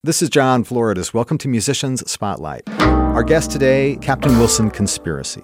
This is John Floridis. Welcome to Musicians Spotlight. Our guest today, Captain Wilson Conspiracy.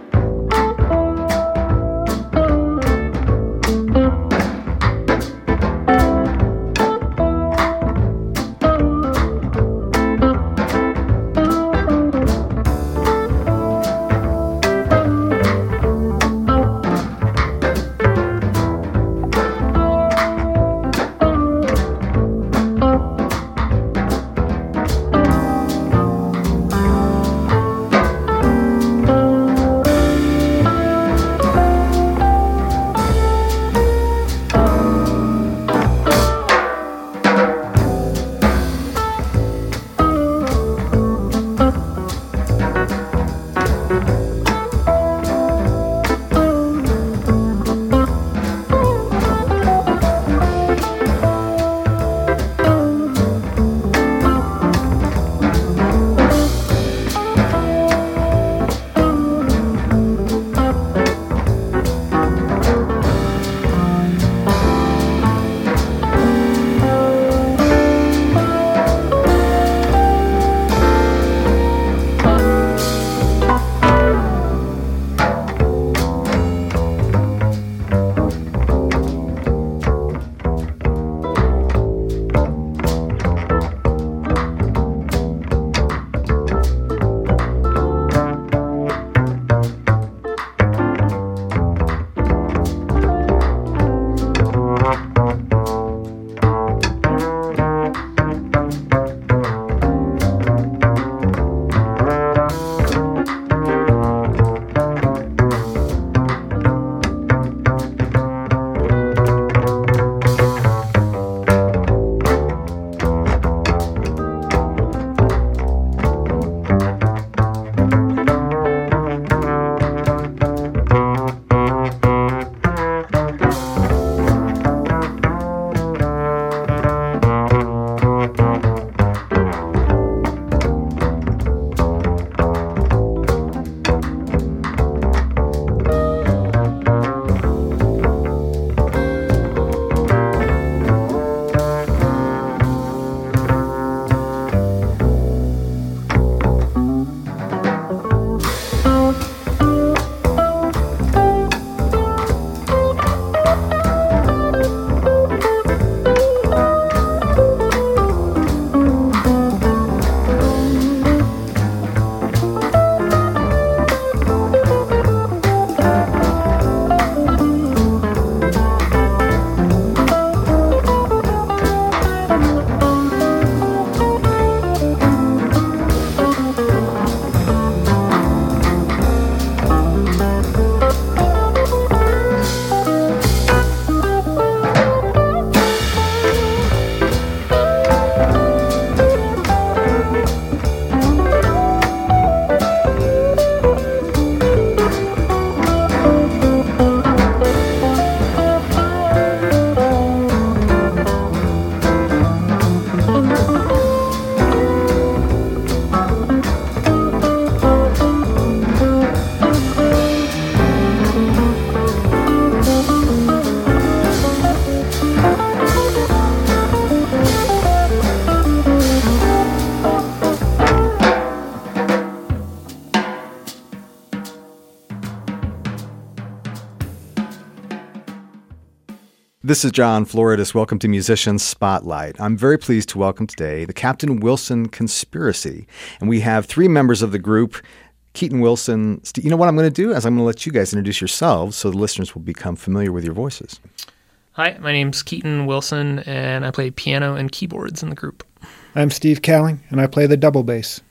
This is John Floridis. Welcome to Musicians Spotlight. I'm very pleased to welcome today the Captain Wilson Conspiracy. And we have three members of the group, Keaton Wilson. You know what I'm going to do is I'm going to let you guys introduce yourselves so the listeners will become familiar with your voices. Hi, my name's Keaton Wilson, and I play piano and keyboards in the group. I'm Steve Cowling, and I play the double bass.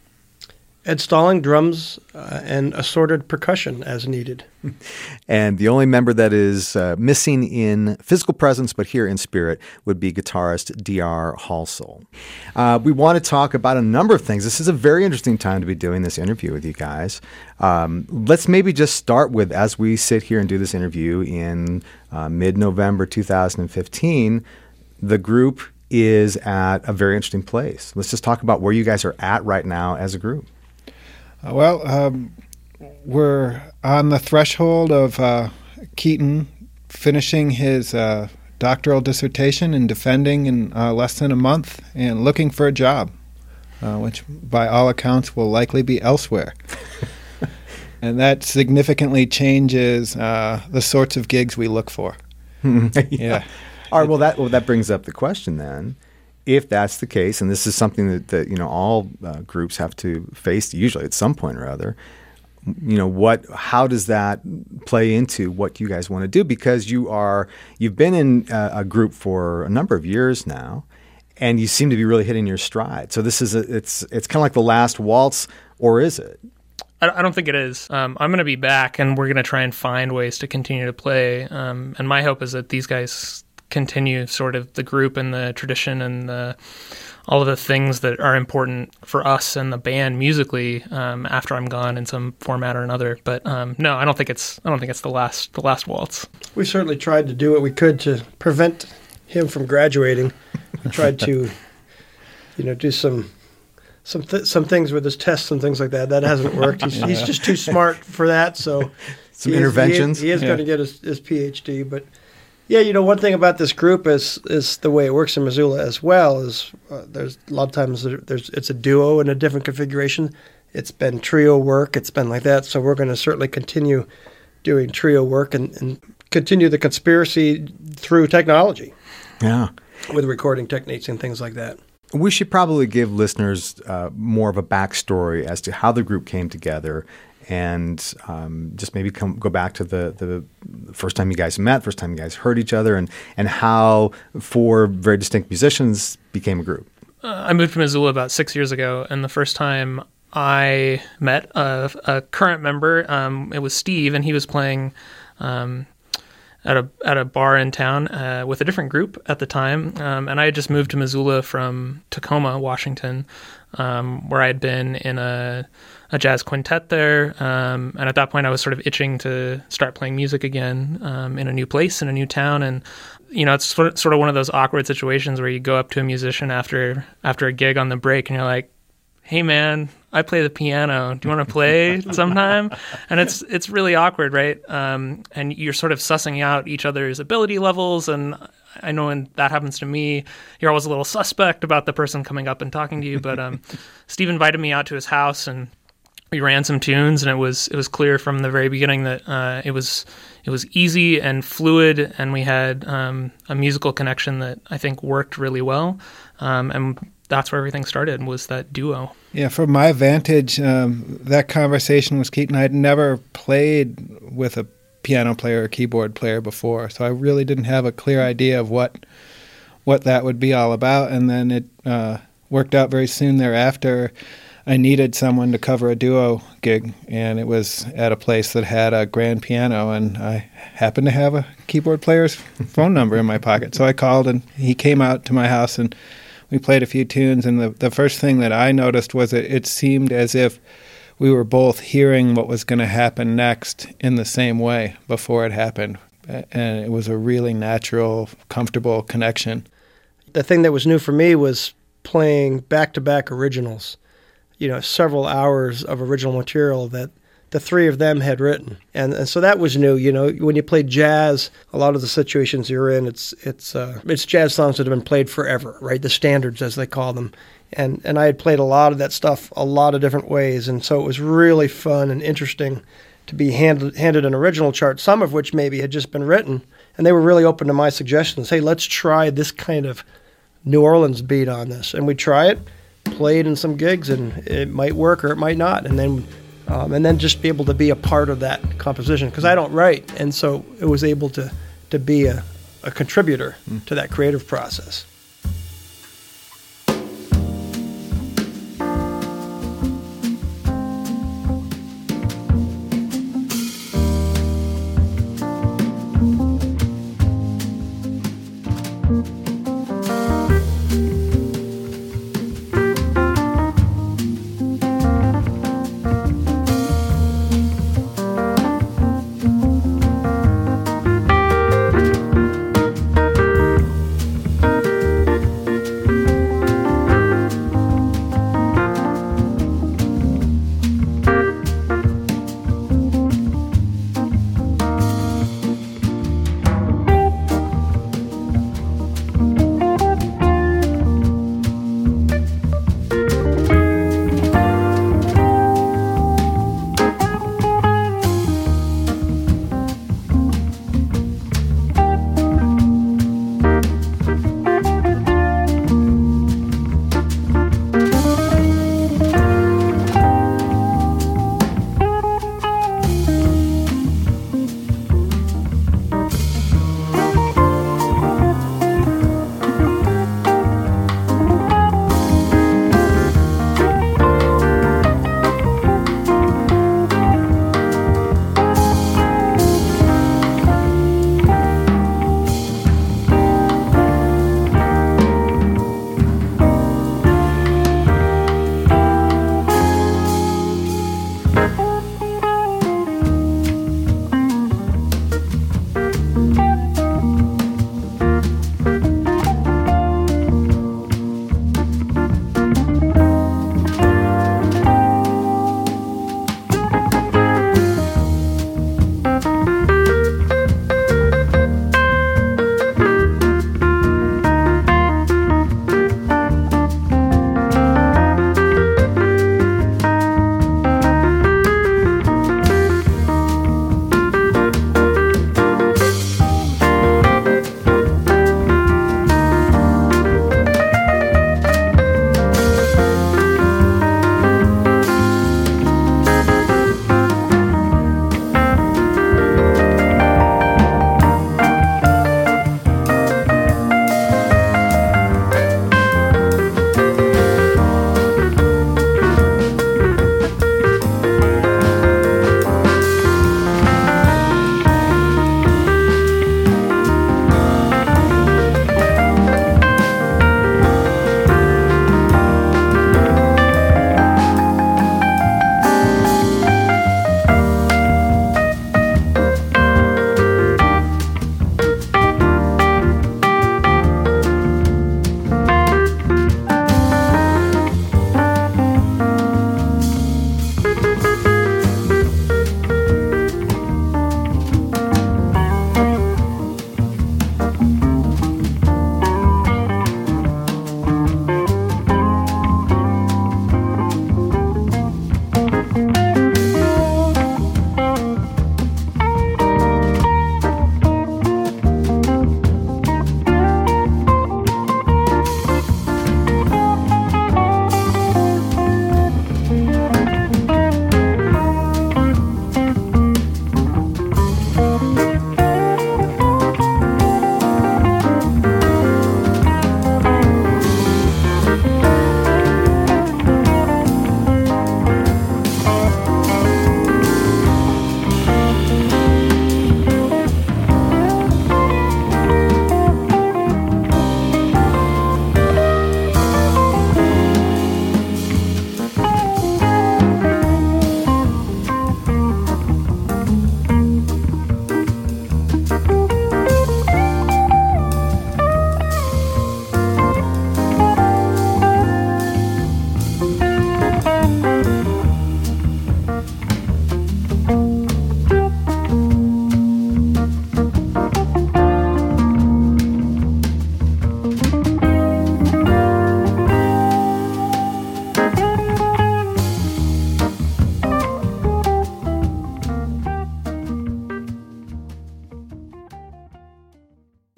Ed Stalling, drums and assorted percussion as needed. And the only member that is missing in physical presence but here in spirit would be guitarist D.R. Halsell. We want to talk about a number of things. This is a very interesting time to be doing this interview with you guys. Let's maybe just start with, as we sit here and do this interview in mid-November 2015, the group is at a very interesting place. Let's just talk about where you guys are at right now as a group. We're on the threshold of Keaton finishing his doctoral dissertation and defending in less than a month and looking for a job, which by all accounts will likely be elsewhere. And that significantly changes the sorts of gigs we look for. Yeah. All right. Well, that brings up the question then. If that's the case, and this is something that all groups have to face usually at some point or other, how does that play into what you guys want to do? Because you've been in a group for a number of years now, and you seem to be really hitting your stride. So this is it's kind of like the last waltz, or is it? I don't think it is. I'm going to be back, and we're going to try and find ways to continue to play. And my hope is that these guys continue sort of the group and the tradition and all of the things that are important for us and the band musically after I'm gone in some format or another. But no, I don't think it's the last waltz. We certainly tried to do what we could to prevent him from graduating. We tried to, do some things with his tests and things like that. That hasn't worked. He's just too smart for that. So some interventions. He is going to get his PhD. But yeah, one thing about this group is the way it works in Missoula as well. Is there's a lot of times it's a duo in a different configuration. It's been trio work. It's been like that. So we're going to certainly continue doing trio work and continue the conspiracy through technology. Yeah, with recording techniques and things like that. We should probably give listeners more of a backstory as to how the group came together, and just maybe go back to the first time you guys met, first time you guys heard each other, and how four very distinct musicians became a group. I moved to Missoula about 6 years ago, and the first time I met a current member, it was Steve, and he was playing at a bar in town with a different group at the time, and I had just moved to Missoula from Tacoma, Washington, where I had been in a jazz quintet there, and at that point I was sort of itching to start playing music again in a new place, in a new town, and it's sort of one of those awkward situations where you go up to a musician after a gig on the break and you're like, "Hey man, I play the piano. Do you want to play sometime?" And it's really awkward, right? And you're sort of sussing out each other's ability levels. And I know when that happens to me, you're always a little suspect about the person coming up and talking to you. But Steve invited me out to his house, and we ran some tunes, and it was clear from the very beginning that it was easy and fluid, and we had a musical connection that I think worked really well. And that's where everything started, was that duo. Yeah, from my vantage, that conversation with Keaton, I'd never played with a piano player or keyboard player before, so I really didn't have a clear idea of what that would be all about. And then it worked out very soon thereafter. I needed someone to cover a duo gig, and it was at a place that had a grand piano, and I happened to have a keyboard player's phone number in my pocket. So I called, and he came out to my house, and we played a few tunes, and the first thing that I noticed was that it seemed as if we were both hearing what was going to happen next in the same way before it happened. And it was a really natural, comfortable connection. The thing that was new for me was playing back-to-back originals, several hours of original material that the three of them had written. And so that was new. When you play jazz, a lot of the situations you're in, it's jazz songs that have been played forever, right? The standards, as they call them. And I had played a lot of that stuff a lot of different ways. And so it was really fun and interesting to be handed an original chart, some of which maybe had just been written. And they were really open to my suggestions. Hey, let's try this kind of New Orleans beat on this. And we try it, played in some gigs, and it might work or it might not. And then just be able to be a part of that composition, because I don't write, and so it was able to be a contributor to that creative process.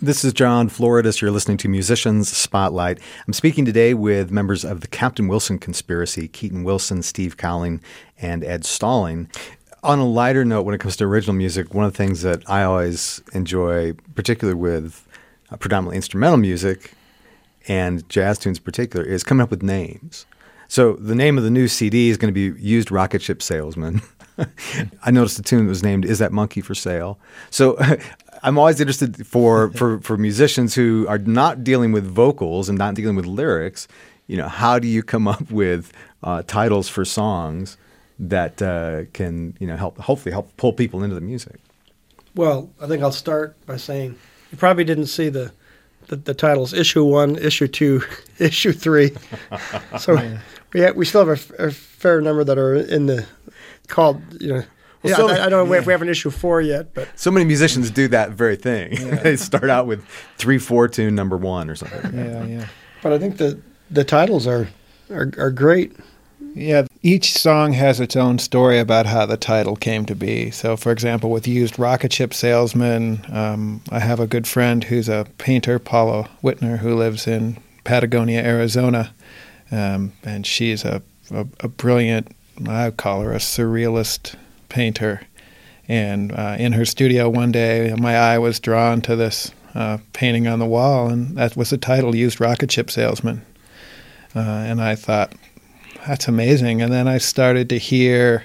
This is John Floridis. You're listening to Musicians Spotlight. I'm speaking today with members of the Captain Wilson Conspiracy, Keaton Wilson, Steve Cowling, and Ed Stalling. On a lighter note, when it comes to original music, one of the things that I always enjoy, particularly with predominantly instrumental music and jazz tunes in particular, is coming up with names. So the name of the new CD is going to be Used Rocket Ship Salesman. I noticed the tune was named Is That Monkey for Sale? So I'm always interested for musicians who are not dealing with vocals and not dealing with lyrics, how do you come up with titles for songs that can, hopefully help pull people into the music? Well, I think I'll start by saying you probably didn't see the titles Issue 1, Issue 2, Issue 3. So we still have a fair number that are in the called, Well, so I don't know if we have an issue 4 yet, but so many musicians do that very thing. Yeah. They start out with 3/4 tune number 1 or something. Yeah. But I think the titles are great. Yeah, each song has its own story about how the title came to be. So, for example, with Used Rocket Ship Salesman, I have a good friend who's a painter, Paula Whitner, who lives in Patagonia, Arizona, and she's a brilliant, I would call her a surrealist painter. And in her studio one day, my eye was drawn to this painting on the wall, and that was the title, Used Rocket Ship Salesman. And I thought, that's amazing. And then I started to hear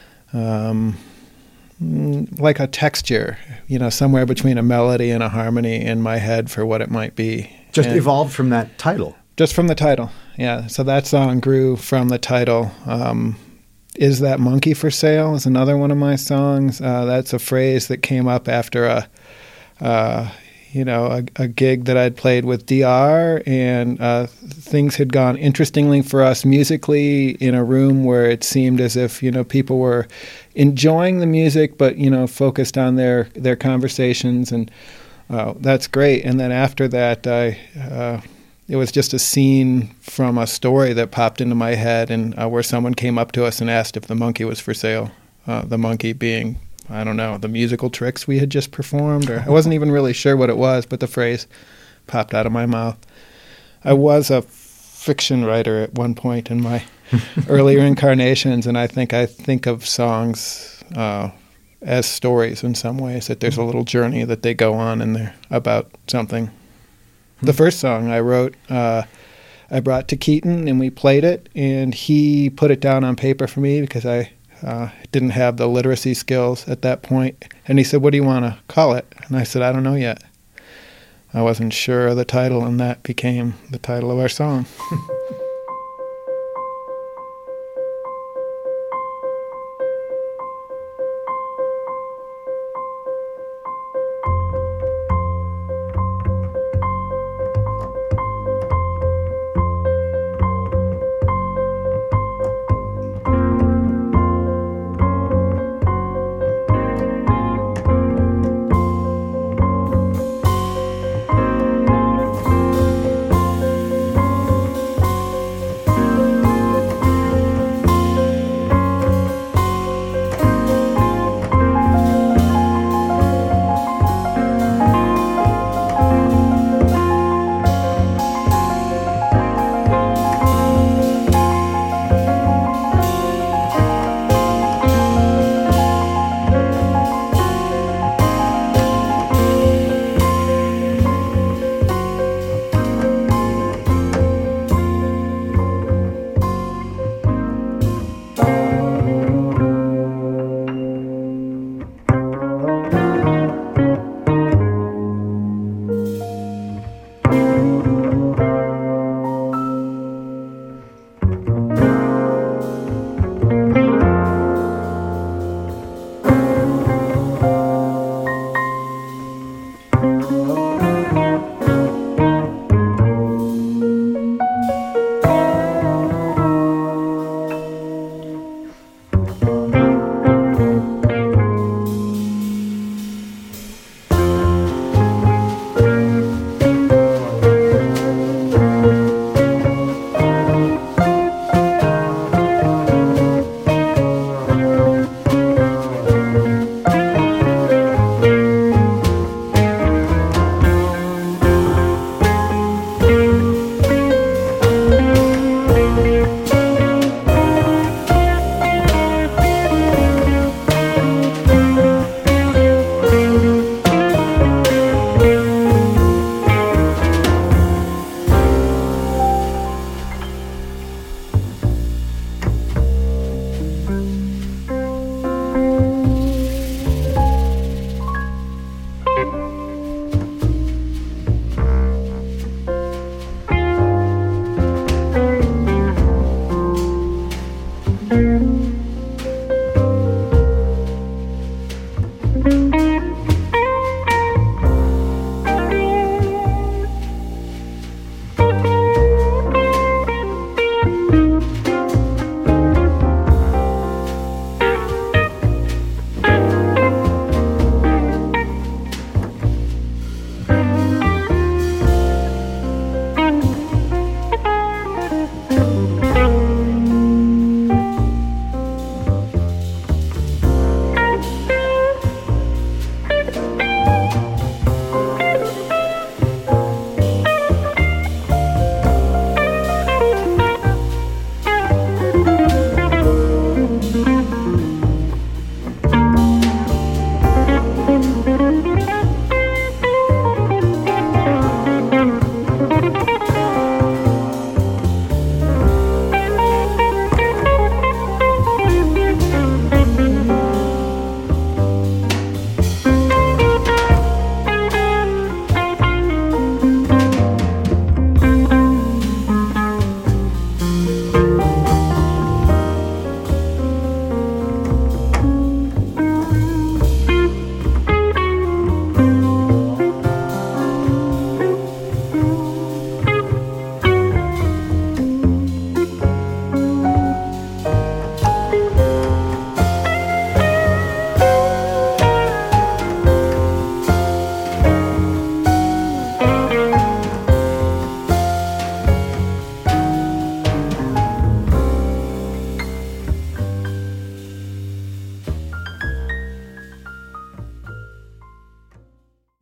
like a texture, somewhere between a melody and a harmony in my head for what it might be. Just evolved from that title. Just from the title, yeah. So that song grew from the title. Is That Monkey for Sale is another one of my songs. That's a phrase that came up after a gig that I'd played with DR, and things had gone interestingly for us musically in a room where it seemed as if, people were enjoying the music, but, focused on their conversations, and that's great. And then after that, it was just a scene from a story that popped into my head, and where someone came up to us and asked if the monkey was for sale, the monkey being, I don't know, the musical tricks we had just performed, or I wasn't even really sure what it was, but the phrase popped out of my mouth. I was a fiction writer at one point in my earlier incarnations, and I think of songs as stories in some ways, that there's a little journey that they go on and they're about something. The first song I wrote, I brought to Keaton, and we played it, and he put it down on paper for me because I didn't have the literacy skills at that point. And he said, what do you want to call it? And I said, I don't know yet. I wasn't sure of the title, and that became the title of our song.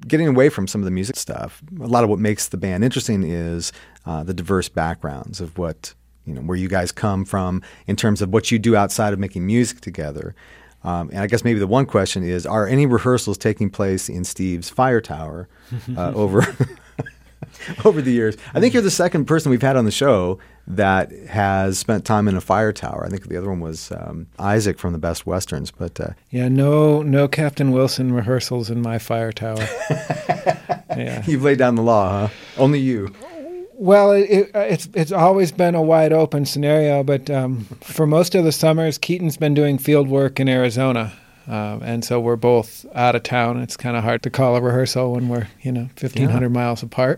getting away from some of the music stuff, a lot of what makes the band interesting is the diverse backgrounds of what, where you guys come from in terms of what you do outside of making music together. And I guess maybe the one question is, are any rehearsals taking place in Steve's Fire Tower over over the years? I think you're the second person we've had on the show that has spent time in a fire tower. I think the other one was Isaac from the Best Westerns. But yeah, no Captain Wilson rehearsals in my fire tower. Yeah. You've laid down the law, huh? Only you. Well, it's always been a wide open scenario, but for most of the summers, Keaton's been doing field work in Arizona, and so we're both out of town. It's kind of hard to call a rehearsal when we're 1,500 miles apart.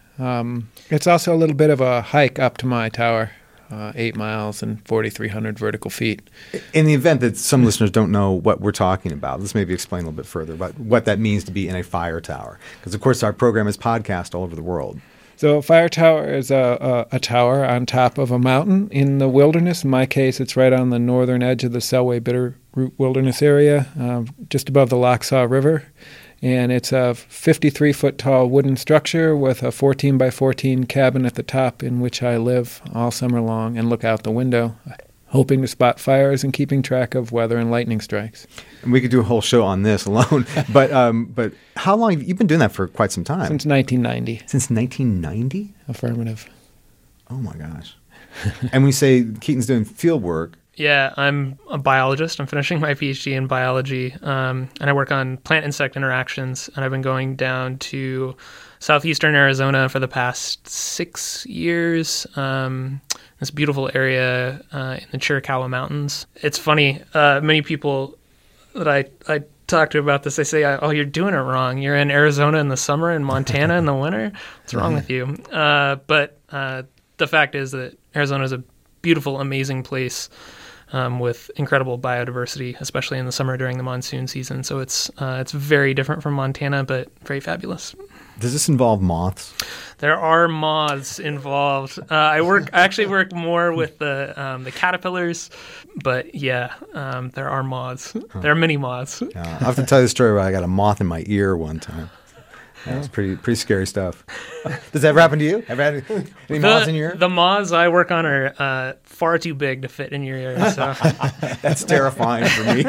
It's also a little bit of a hike up to my tower, 8 miles and 4,300 vertical feet. In the event that some listeners don't know what we're talking about, let's maybe explain a little bit further about what that means to be in a fire tower, because of course our program is podcast all over the world. So a fire tower is a tower on top of a mountain in the wilderness. In my case, it's right on the northern edge of the Selway Bitterroot Wilderness area, just above the Lochsaw River. And it's a 53-foot tall wooden structure with a 14 by 14 cabin at the top in which I live all summer long and look out the window, hoping to spot fires and keeping track of weather and lightning strikes. And we could do a whole show on this alone. But how long have you been doing that? For quite some time? Since 1990. Since 1990? Affirmative. Oh, my gosh. And we say Keaton's doing field work. Yeah, I'm a biologist. I'm finishing my PhD in biology, and I work on plant-insect interactions, and I've been going down to southeastern Arizona for the past 6 years, this beautiful area in the Chiricahua Mountains. It's funny, many people that I talk to about this, they say, oh, you're doing it wrong. You're in Arizona in the summer and Montana in the winter. What's wrong with you? But the fact is that Arizona is a beautiful, amazing place with incredible biodiversity, especially in the summer during the monsoon season. So it's very different from Montana, but very fabulous. Does this involve moths? There are moths involved. I actually work more with the caterpillars, but yeah, there are moths. There are many moths. I have to tell you the story where I got a moth in my ear one time. That was pretty scary stuff. Does that ever happen to you? Ever had any moths in your ear? The moths I work on are far too big to fit in your ear. So. That's terrifying for me.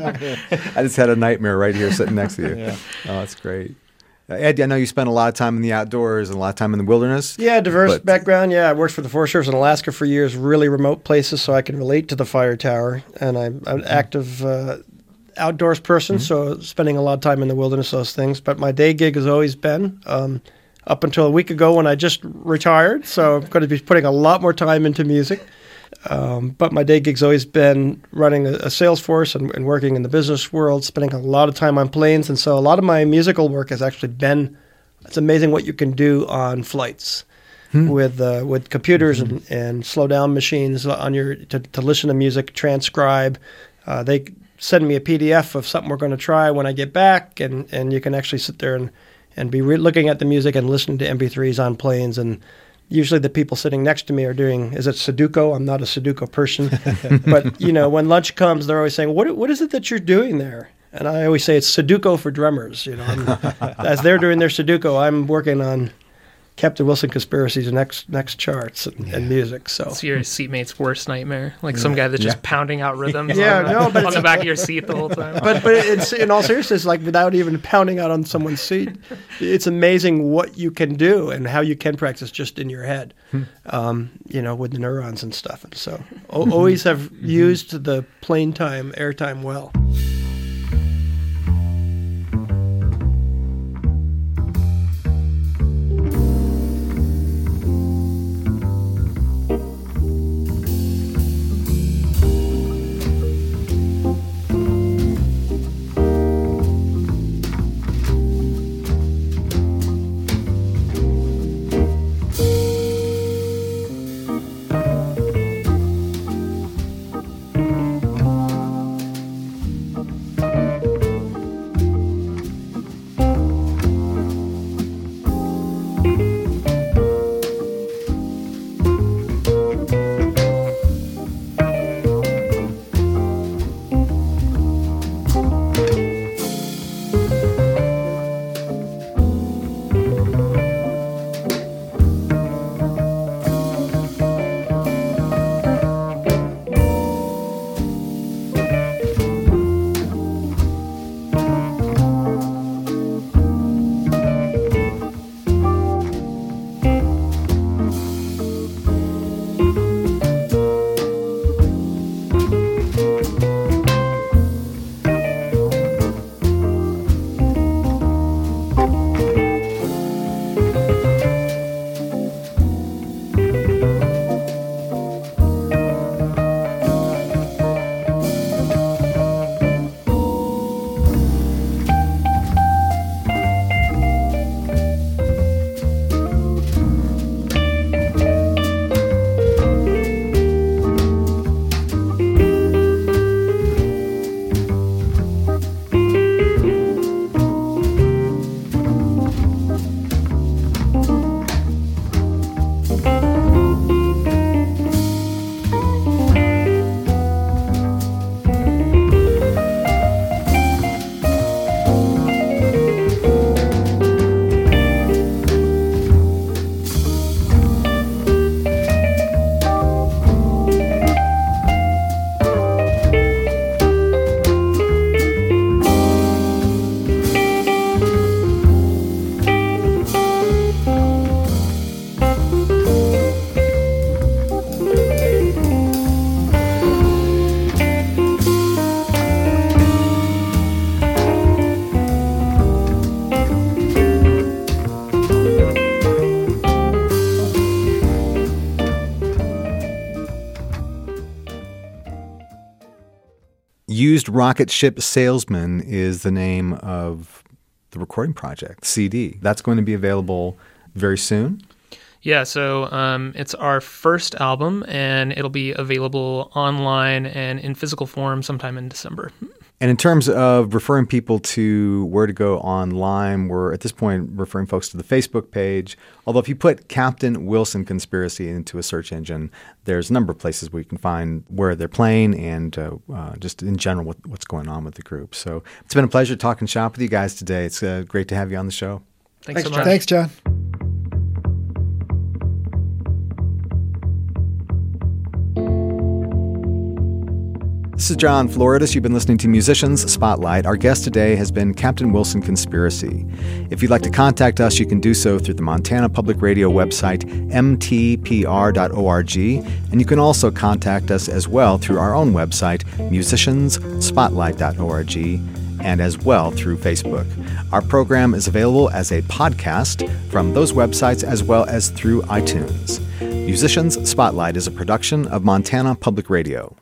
I just had a nightmare right here sitting next to you. Yeah. Oh, that's great. Ed, I know you spent a lot of time in the outdoors and a lot of time in the wilderness. Yeah, diverse background. Yeah, I worked for the Forest Service in Alaska for years, really remote places, so I can relate to the fire tower. And I'm an active outdoors person, so spending a lot of time in the wilderness, those things. But my day gig has always been, up until a week ago when I just retired, so I'm going to be putting a lot more time into music. But my day gig's always been running a sales force and working in the business world, spending a lot of time on planes. And so a lot of my musical work has actually been, it's amazing what you can do on flights with computers and slow down machines on to listen to music, transcribe. They send me a PDF of something we're going to try when I get back, and you can actually sit there and be looking at the music and listening to MP3s on planes. And usually the people sitting next to me are doing, is it Sudoku? I'm not a Sudoku person. But, when lunch comes, they're always saying, what is it that you're doing there? And I always say it's Sudoku for drummers. As they're doing their Sudoku, I'm working on Captain Wilson Conspiracy's next charts and music. So it's your seatmate's worst nightmare, like some guy that's just pounding out rhythms on the back of your seat the whole time. But it's, in all seriousness, like without even pounding out on someone's seat, it's amazing what you can do and how you can practice just in your head, with the neurons and stuff. And so always have used the plane time, airtime well. Used Rocket Ship Salesman is the name of the recording project, CD. That's going to be available very soon. Yeah, so it's our first album, and it'll be available online and in physical form sometime in December. And in terms of referring people to where to go online, we're at this point referring folks to the Facebook page. Although if you put Captain Wilson Conspiracy into a search engine, there's a number of places where you can find where they're playing and just in general what's going on with the group. So it's been a pleasure talking shop with you guys today. It's great to have you on the show. Thanks so much. Thanks, John. This is John Floridis. You've been listening to Musicians Spotlight. Our guest today has been Captain Wilson Conspiracy. If you'd like to contact us, you can do so through the Montana Public Radio website, mtpr.org, and you can also contact us as well through our own website, musiciansspotlight.org, and as well through Facebook. Our program is available as a podcast from those websites as well as through iTunes. Musicians Spotlight is a production of Montana Public Radio.